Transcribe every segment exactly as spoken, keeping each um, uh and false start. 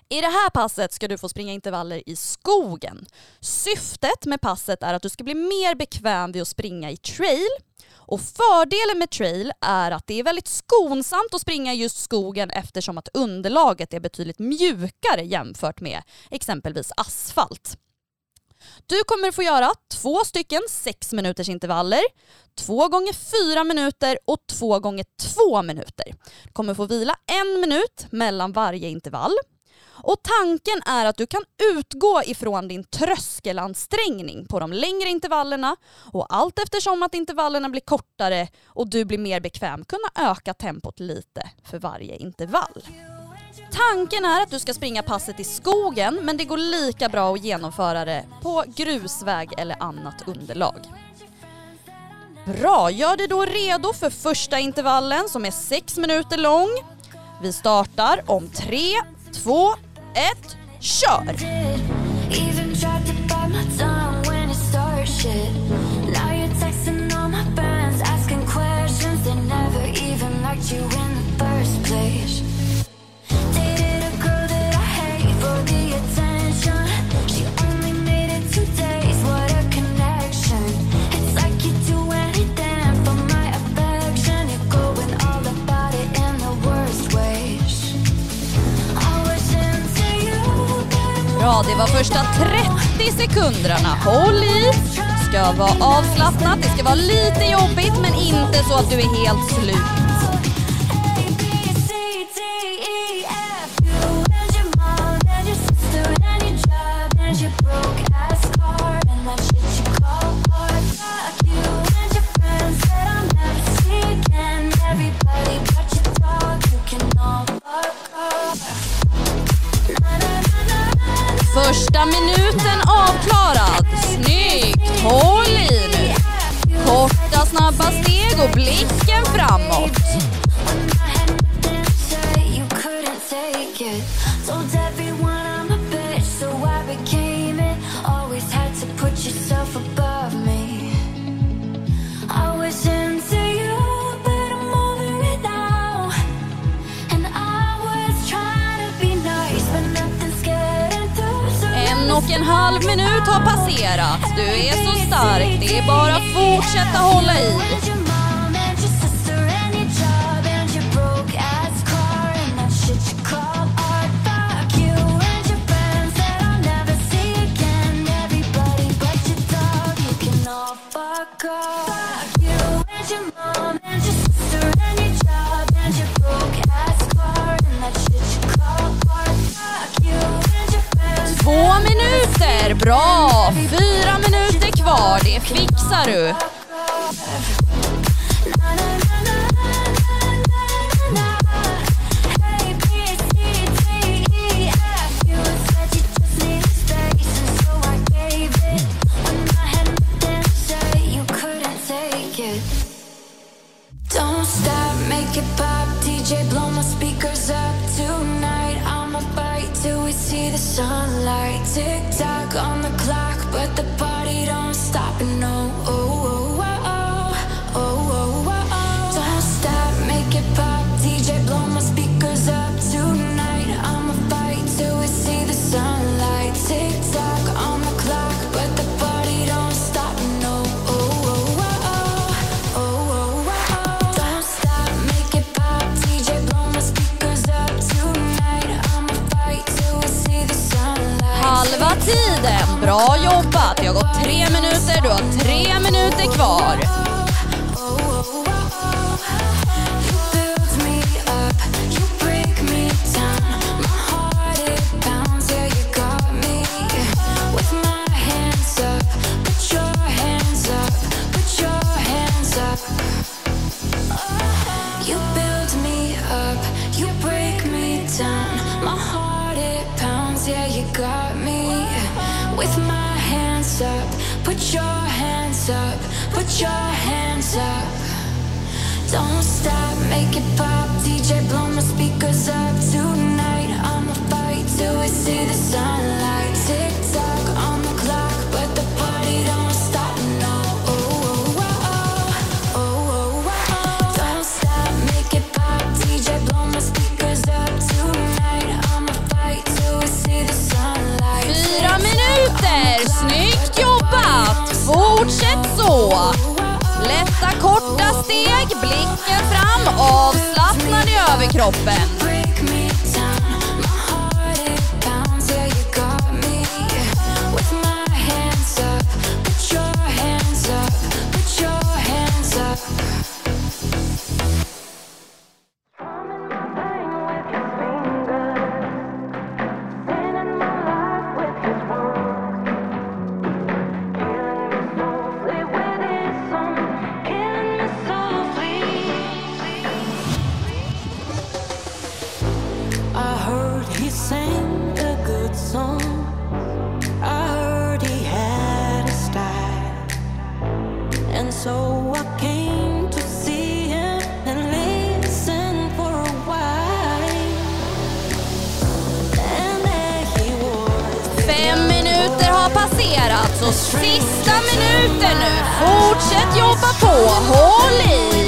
I det här passet ska du få springa intervaller i skogen. Syftet med passet är att du ska bli mer bekväm vid att springa i trail. Och fördelen med trail är att det är väldigt skonsamt att springa i just skogen eftersom att underlaget är betydligt mjukare jämfört med exempelvis asfalt. Du kommer få göra två stycken sex minuters intervaller, två gånger fyra minuter och två gånger två minuter. Du kommer få vila en minut mellan varje intervall. Och tanken är att du kan utgå ifrån din tröskelansträngning på de längre intervallerna och allt eftersom att intervallerna blir kortare och du blir mer bekväm kunna öka tempot lite för varje intervall. Tanken är att du ska springa passet i skogen, men det går lika bra att genomföra det på grusväg eller annat underlag. Bra, gör dig då redo för första intervallen som är sex minuter lång. Vi startar om tre, två, ett, kör! Ja, det var första trettio sekunderna. Håll i. Ska vara avslappnat. Det ska vara lite jobbigt men inte så att du är helt slut. Första minuten avklarad. Snyggt. Håll i nu. Korta snabba steg och blicken framåt. Och en halv minut har passerat. Du är så stark. Det är bara att fortsätta hålla i. Två minuter, bra! Fyra minuter kvar, det fixar du. Don't stop, make it pop, D J blow my speakers up tonight. I'ma fight till we see the sunlight. Tick tock on the clock, but the party don't stop. No, oh, oh, oh, oh, oh, oh, oh, oh. Don't stop, make it pop, D J blow my speakers up tonight. I'ma fight till we see the sunlight. Tick tock on the clock, but the party don't stop. No, oh, oh, oh, oh, oh, oh, oh. Don't stop, make it pop, D J blow my speakers up tonight. I'ma fight till we see the sunlight. Halva tiden, bra jobbat. Det har gått tre minuter, du har tre minuter kvar. You build me up, you break me down. My heart it pounds, yeah you got me. With my hands up, put your hands up, put your hands up. Don't stop, make it pop, D J blow my speakers up tonight. I'ma fight till we see the sunlight. Tick tock on the clock, but the party don't stop. No, oh, oh, oh, oh, oh, oh, oh. Don't stop, make it pop, D J blow my speakers up tonight. I'ma fight till Fortsätt så. Lätta korta steg, blicken fram, avslappnad i överkroppen. So I came to see him and listen for a while. And there he was. Fem minuter har passerat, så sista minuten nu. Fortsätt jobba på, håll i.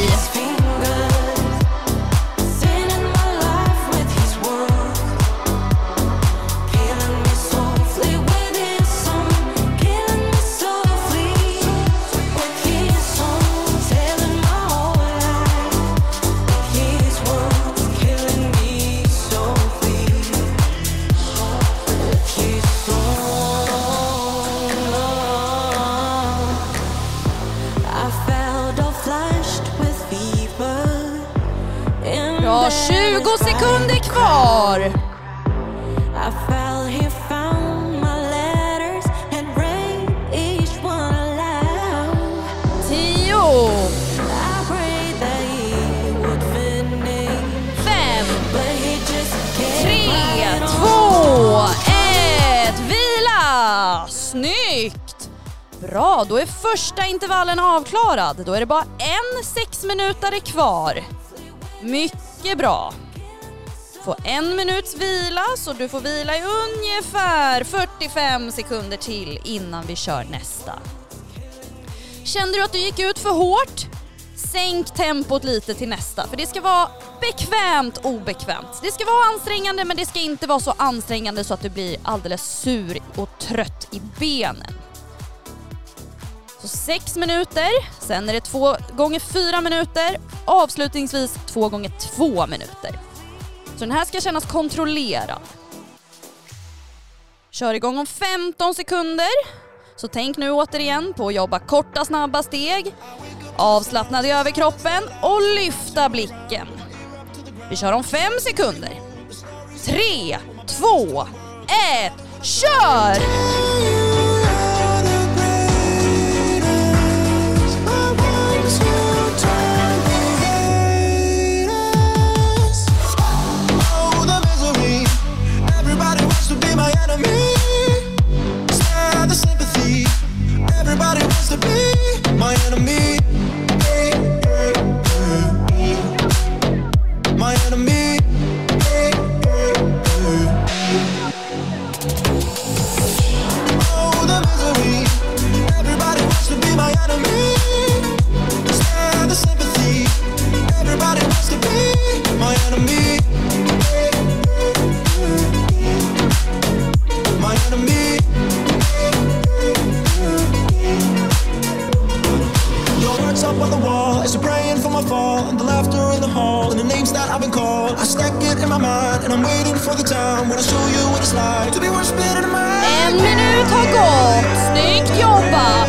Bra, tjugo sekunder kvar. I fell, he found my letters and read each one aloud. Tio. I prayed that he would finish. Fem. But he just kept Tre, right on. två, ett. Vila. Snyggt. Bra, då är första intervallen avklarad. Då är det bara en sexminutare kvar. Mycket bra. Få en minuts vila, så du får vila i ungefär fyrtiofem sekunder till innan vi kör nästa. Kände du att du gick ut för hårt? Sänk tempot lite till nästa, för det ska vara bekvämt obekvämt. Det ska vara ansträngande, men det ska inte vara så ansträngande så att du blir alldeles sur och trött i benen. Så sex minuter, sen är det två gånger fyra minuter, avslutningsvis två gånger två minuter. Så den här ska kännas kontrollerad. Kör igång om femton sekunder. Så tänk nu återigen på att jobba korta snabba steg, avslappnad i överkroppen och lyfta blicken. Vi kör om fem sekunder. Tre, två, ett, kör! En minut har gått. Snyggt jobbat.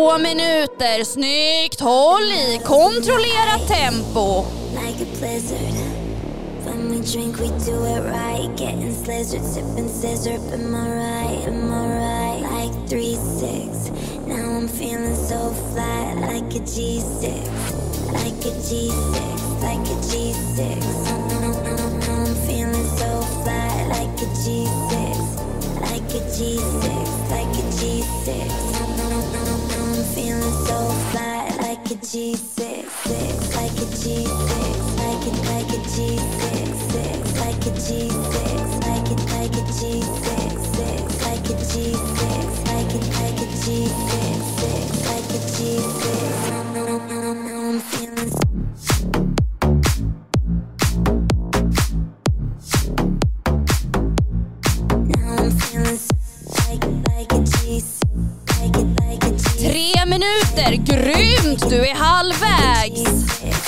Två minuter, snyggt, håll i, kontrollera tempo. Like a blizzard. When we drink, we do it right. Getting slizzard, sipping scissor. Am I right? Am I right? Like three six. Now I'm feeling so flat, like a G six. Like a G six. Like a G six. I'm feeling so flat, like a G six. Like a G six. Like a G six. I'm feeling so flat, like a G six. Like a G six. Like it, like a G six. Like a G six. Like it, like a G six. Like a G six. Like it, like a G six. Like a G six. I'm feeling. Tre minuter, grymt, du är halvvägs.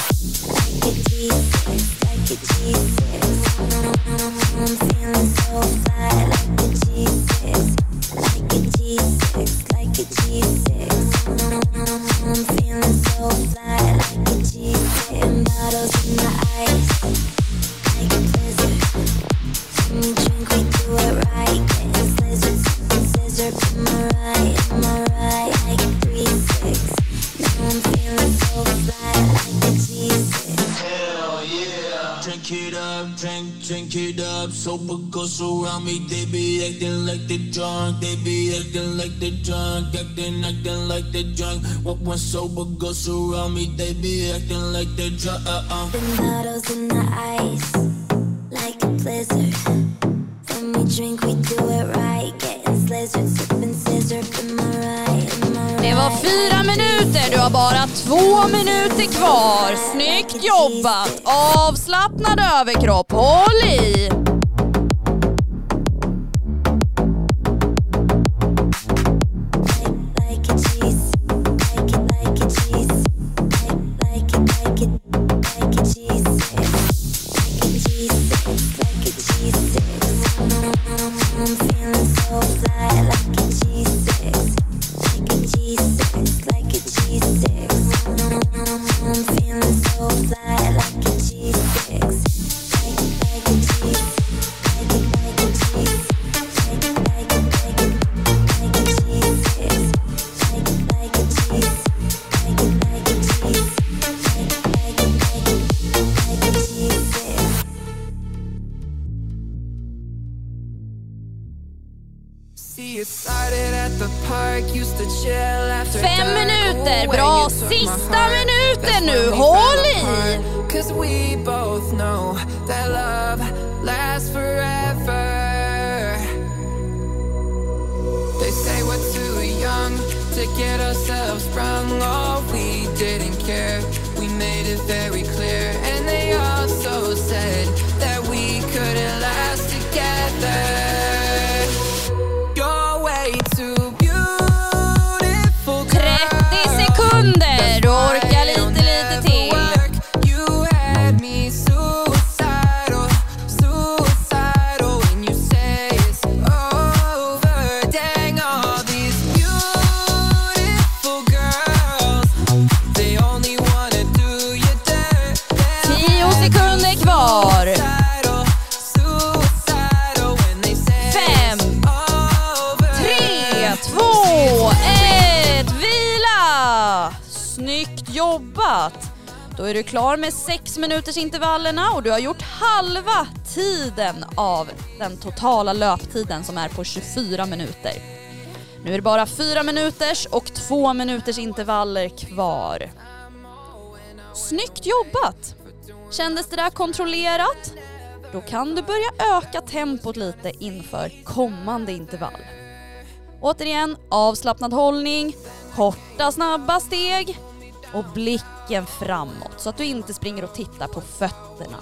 Drink it up, sober girls around me, they be acting like they drunk, they be acting like they drunk, acting, acting like they drunk. When sober girls around me, they be acting like they drunk. Uh-uh. The bottles in the ice, like a blizzard. When we drink, we do it right, getting slizzard, sipping scissor. Am I right? Am I right? Det var fyra minuter, du har bara två minuter kvar. Snyggt jobbat, avslappnad överkropp, håll i. Fem minuter, bra, sista minuten nu, håll i! Cause we both know that love lasts forever. They say we're too young to get ourselves sprung. Oh, we didn't care, we made it very clear. And they also said that we couldn't last together. You're way too trettio sekunder, du orkar lite, lite till. You had me suicidal, suicidal when you say it's over. Dang, all these beautiful girls, they only wanna do you dirt. Tio sekunder kvar. Fem, tre, två, ett, vila! Snyggt jobbat! Då är du klar med sex minuters intervallerna och du har gjort halva tiden av den totala löptiden som är på tjugofyra minuter. Nu är det bara fyra minuters och två minuters intervaller kvar. Snyggt jobbat! Kändes det där kontrollerat? Då kan du börja öka tempot lite inför kommande intervall. Återigen, avslappnad hållning, korta snabba steg och blicken framåt så att du inte springer och tittar på fötterna.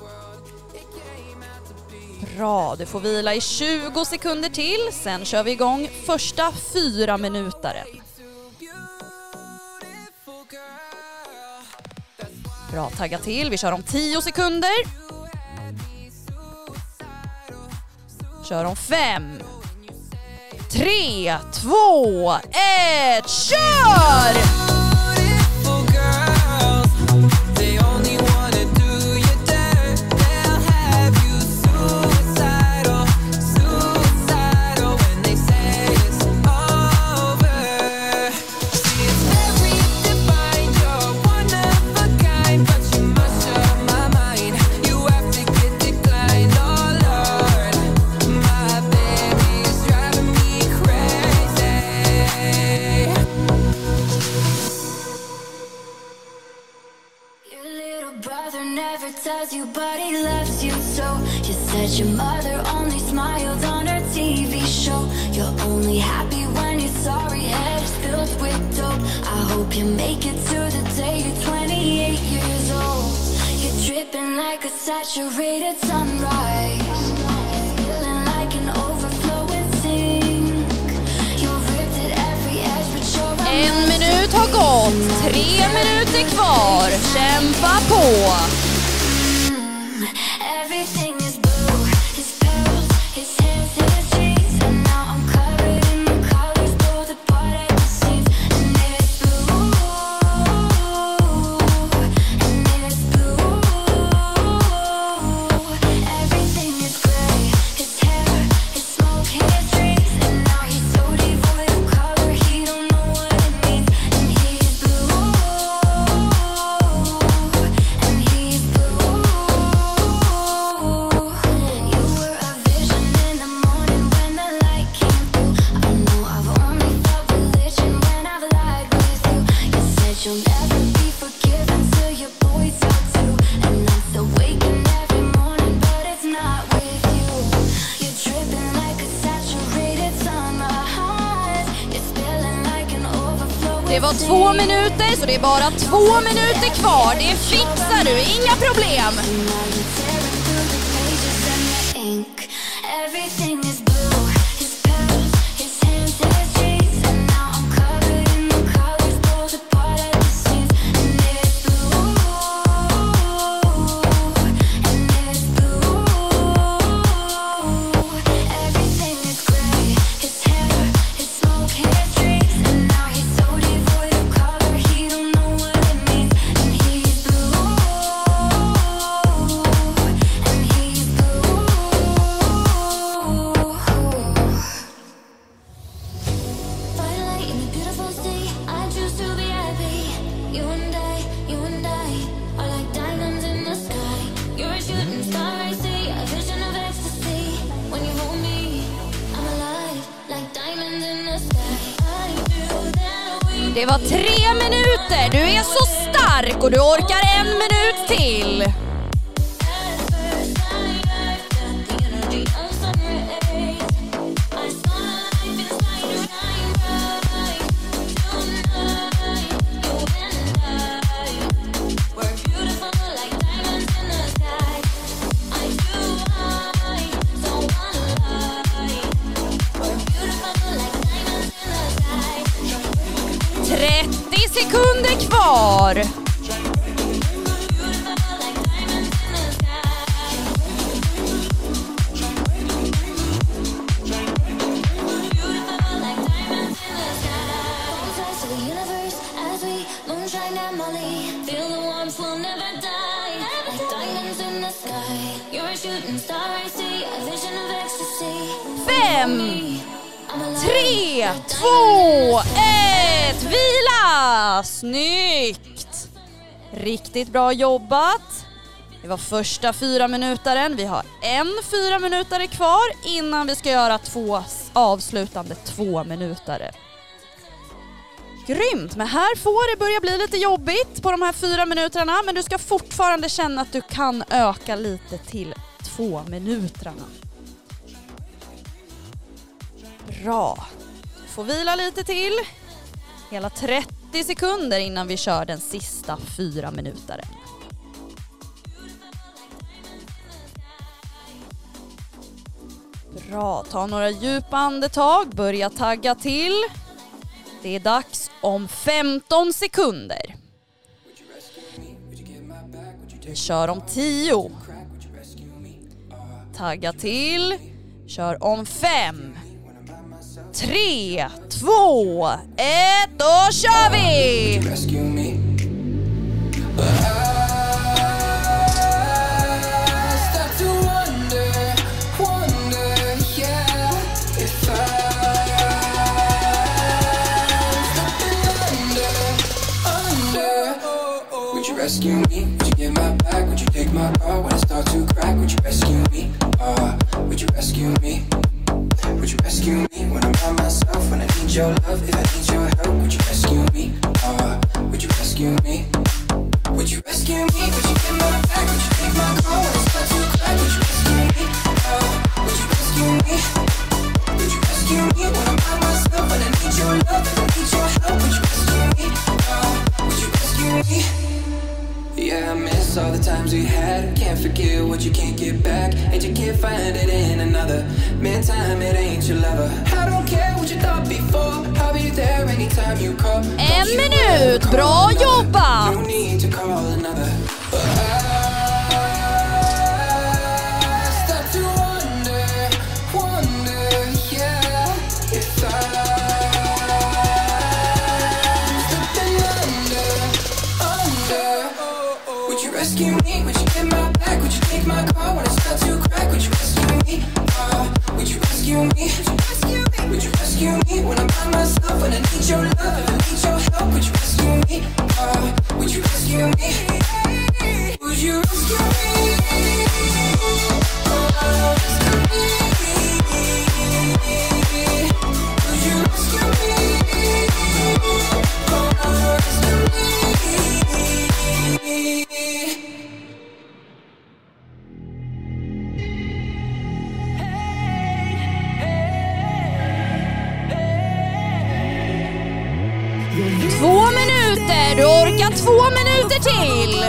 Bra, du får vila i tjugo sekunder till, sen kör vi igång första fyra minutaren. Bra, tagga till, vi kör om tio sekunder. Kör om fem, tre, två, ett, kör! Tells you but he loves you so. You said your mother only smiled on her T V show. You're only happy when you're sorry, head is filled with dope. I hope you make it to the day you're twenty-eight years old. You're dripping like a saturated sunrise, feeling like an overflowing sink. You're ripped at every edge but you're En minut har gått, tre minuter kvar, kämpa på! Everything is blue, his pearls, his hands, his jeans. And now I'm covered in the colors, pulled apart at the seams. And it's blue, and it's blue. Everything is gray, his hair, his smoke, his dreams. And now he's so devoid of color, he don't know what it means. And he's blue, and he's blue. You'll never be forgiven till your boys are too. And I'm still waking every morning, but it's not with you. You're dripping like a saturated sunrise. You're spilling like an overflow. Det var två minuter, så det är bara två minuter kvar. Det fixar du, inga problem. Everything is blue, his pearls, his hands, his jeans. And now I'm covered in the colors, pulled apart at the seams. And it's blue, and it's blue. Everything is gray, his hair, his smoke, his dreams. And now he's so devoid of color, he don't know what it means. And he's blue, and he's blue. Twilight in a beautiful sea, I choose to be happy. You and I, you and I are like diamonds in the sky. You're a shooting star, I see a vision of ecstasy. When you hold me, I'm alive, like diamonds in the sky. I feel that we Det var tre minuter, du är så stark och du orkar en minut till. trettio sekunder kvar. Fem, tre, två, ett, vila! Snyggt! Riktigt bra jobbat. Det var första fyra minutaren. Vi har en fyra minutare kvar innan vi ska göra två avslutande två minutare. Grymt, men här får det börja bli lite jobbigt på de här fyra minuterna, men du ska fortfarande känna att du kan öka lite till två minuterna. Bra. Du får vila lite till. Hela trettio sekunder innan vi kör den sista fyra minutaren. Bra, ta några djupa andetag. Börja tagga till. Det är dags om femton sekunder. Vi kör om tio. Tagga till. Kör om fem. tre, två, ett, då kör vi! Rescue me. Rescue me, would you get my back? Would you take my car when I start to crack? Would you rescue me? Uh, would you rescue me? Would you rescue me when I'm by myself? When I need your love, if I need your help? Would you rescue me? Uh, would you rescue me? Would you rescue me? Would you get my back? Would you take my car when I start to crack? Would you rescue me? Uh, would you rescue me? Would you rescue me when I'm by myself? When I need your love, if I need your help? Would you rescue me? Uh, would you rescue me? Yeah, I miss all the times we had. Can't forget what you can't get back, and you can't find it in another. Man, time, it ain't your lover. I don't care what you thought before. I'll be there anytime you call. En minut, bra jobbat! No need to call another. Rescue me, would you get my back? Would you take my car when I start to crack? Would you rescue me? Uh, would you rescue me? Would you rescue me? Would you rescue me when I'm by myself? When I need your love, if I need your help? Would you rescue me? Uh, would you rescue me? Would you rescue me? Uh, rescue me? Would you rescue me? Uh, rescue me? Två minuter, du orkar två minuter till.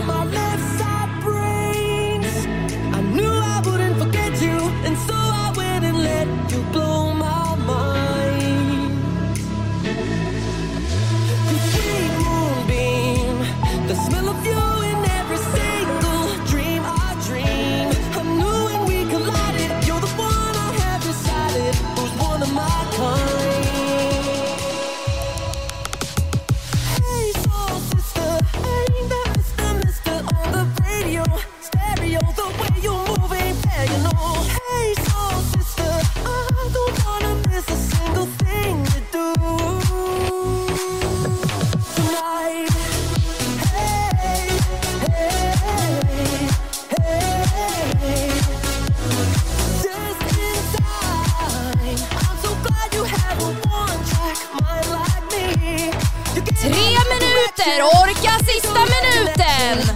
Orka sista minuten!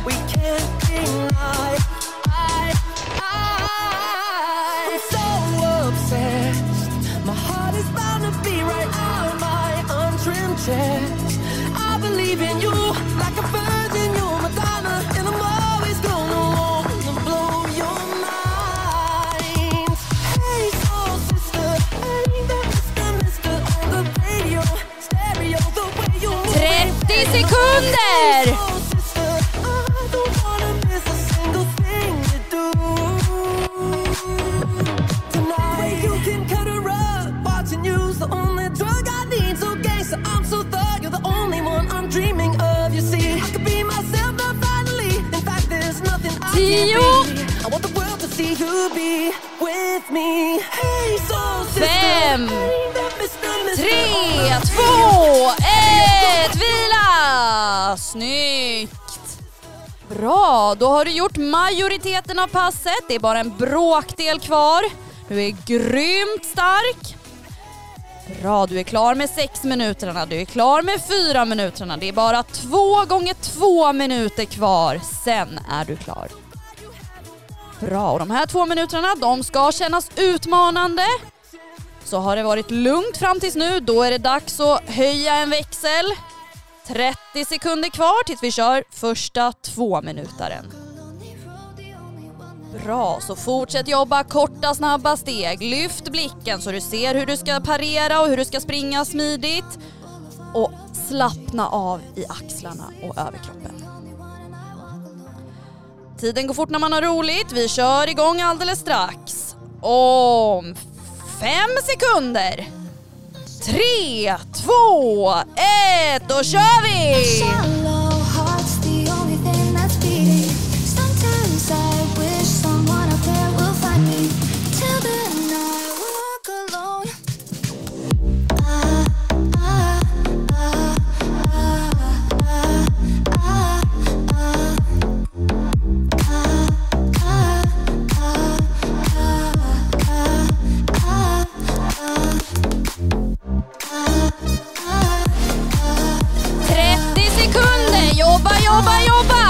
trettio sekunder! Tio, fem, tre, två, ett, vila! Snyggt! Bra, då har du gjort majoriteten av passet. Det är bara en bråkdel kvar. Du är grymt stark. Bra, du är klar med sex minuterna. Du är klar med fyra minuterna. Det är bara två gånger två minuter kvar. Sen är du klar. Bra, och de här två minuterna, de ska kännas utmanande. Så har det varit lugnt fram tills nu, då är det dags att höja en växel. trettio sekunder kvar tills vi kör första två minutaren. Bra, så fortsätt jobba korta snabba steg. Lyft blicken så du ser hur du ska parera och hur du ska springa smidigt. Och slappna av i axlarna och överkroppen. Tiden går fort när man har roligt. Vi kör igång alldeles strax. Om fem sekunder. tre, två, ett, då kör vi! Shallow heart's the only thing that's beating. Sometimes I wish someone out there will find me. Till then I walk alone. Ah, ah, ah, ah, ah, ah, ah. trettio sekunder, jobba, jobba, jobba!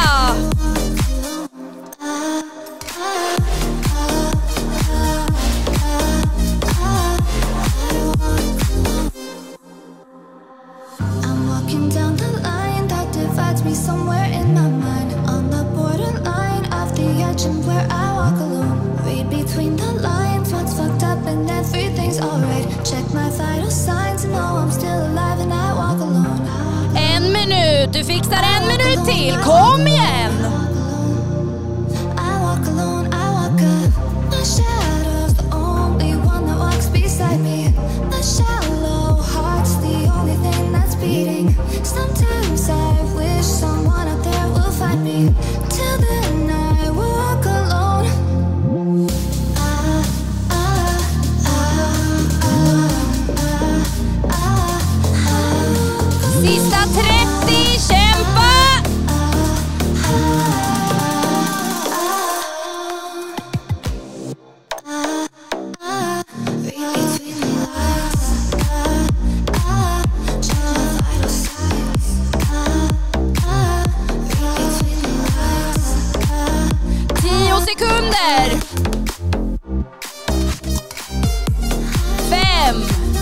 I'm walking down the line that divides me somewhere in my mind. On the borderline of the edge and where I walk alone. Read between the lines, what's fucked up and everything's alright. Check my vital signs and know I'm still alive and I walk alone. En minut, du fixar en minut till, kom igen! I walk alone, I walk up. My shadow's the only one that walks beside me. My shallow heart's the only thing that's beating. Sometimes I wish someone out there will find me. Till then I walk alone. Ah, ah, ah, ah, ah, ah. Sista trettio, kämpa! tio sekunder! Fem,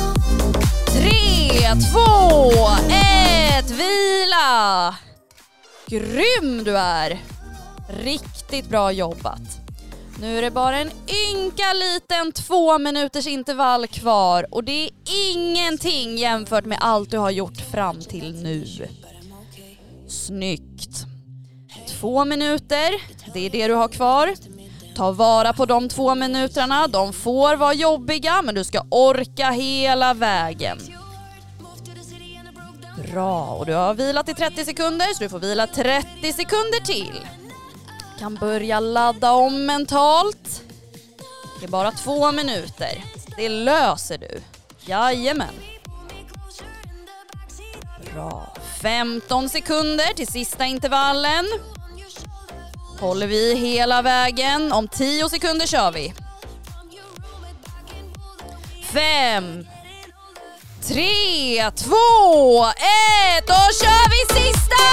tre, två, ett, vila! Grym du är! Riktigt bra jobbat. Nu är det bara en ynka liten två minuters intervall kvar och det är ingenting jämfört med allt du har gjort fram till nu. Snyggt. Två minuter, det är det du har kvar. Ta vara på de två minuterna, de får vara jobbiga men du ska orka hela vägen. Bra, och du har vilat i trettio sekunder så du får vila trettio sekunder till. Kan börja ladda om mentalt. Det är bara två minuter. Det löser du. Jajamän. Bra. femton sekunder till sista intervallen. Håller vi hela vägen. Om tio sekunder kör vi. Fem, tre, två, ett. Då kör vi sista!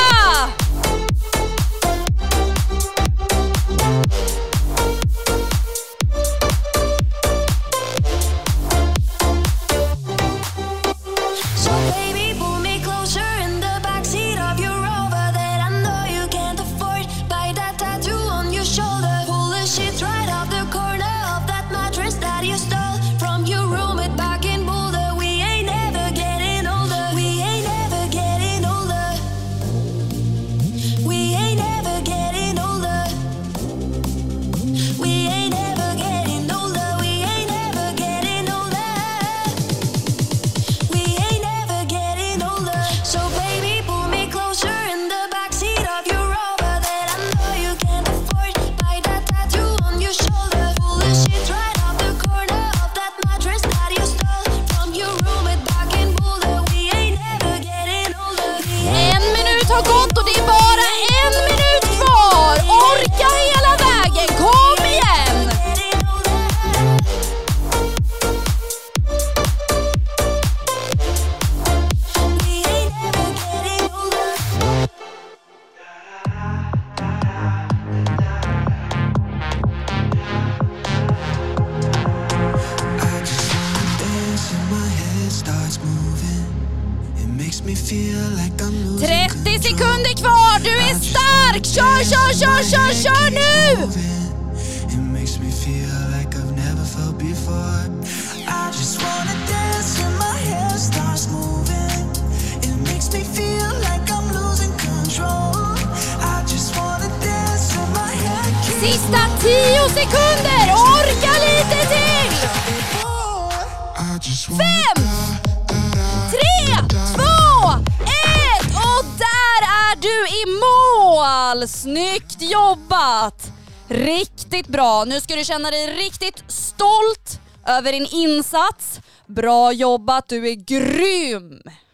trettio sekunder kvar, du är stark! Kör, kör, kör, kör, kör nu! Sista tio sekunder, orka lite till! Fem, du i mål! Snyggt jobbat! Riktigt bra. Nu ska du känna dig riktigt stolt över din insats. Bra jobbat, du är grym!